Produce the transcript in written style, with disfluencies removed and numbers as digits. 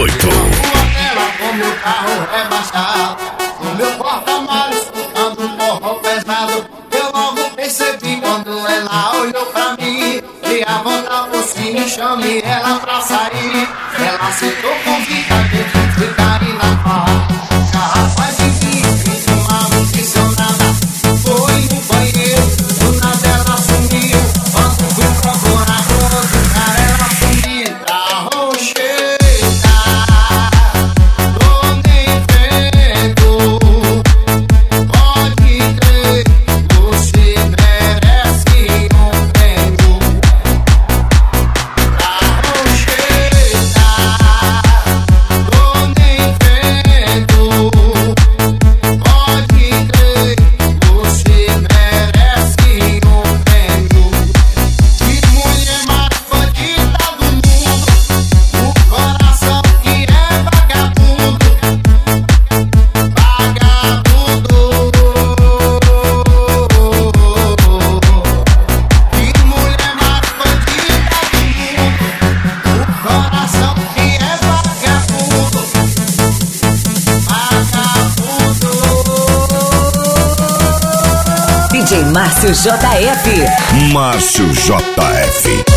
18. Com meu carro rebaixado, o meu porta-malas escutando um forró pesado. Eu logo percebi quando ela olhou pra mim, e a volta por cima, chame ela pra sair. Ela aceitou o convite, a gente fica aí na farra. Rapaz de vinho, uma condicionada, foi no banheiro, do nada ela sumiu. Quando fui procurar com outro cara, ela sumiu. Arrocheta, tô nem vendo, pode crer, você merece um prêmio. Arrocheta, tô nem vendo, pode crer, você merece um prêmio. Que mulher mais bandida do mundo, o coração que é vagabundo, vagabundo. Que mulher mais bandida do mundo, o coração que é vagabundo, vagabundo. DJ Márcio JF. Márcio JF.